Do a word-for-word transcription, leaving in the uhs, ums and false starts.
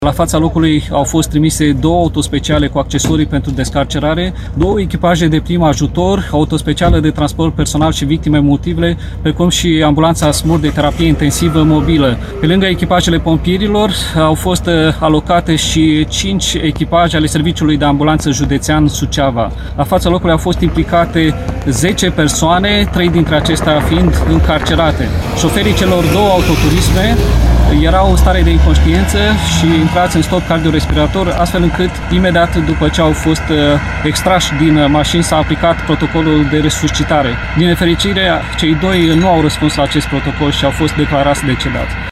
La fața locului au fost trimise două autospeciale cu accesorii pentru descarcerare, două echipaje de prim ajutor, autospecială de transport personal și victime multiple, precum și ambulanța SMUR de terapie intensivă mobilă. Pe lângă echipajele pompierilor au fost alocate și cinci echipaje ale Serviciului de Ambulanță Județean Suceava. La fața locului au fost implicate zece persoane, trei dintre acestea fiind încarcerate. Șoferii celor două autoturisme erau în stare de inconștiență și intrați în stop cardiorespirator, astfel încât imediat după ce au fost extrași din mașini s-a aplicat protocolul de resuscitare. Din nefericire, cei doi nu au răspuns la acest protocol și au fost declarați decedați.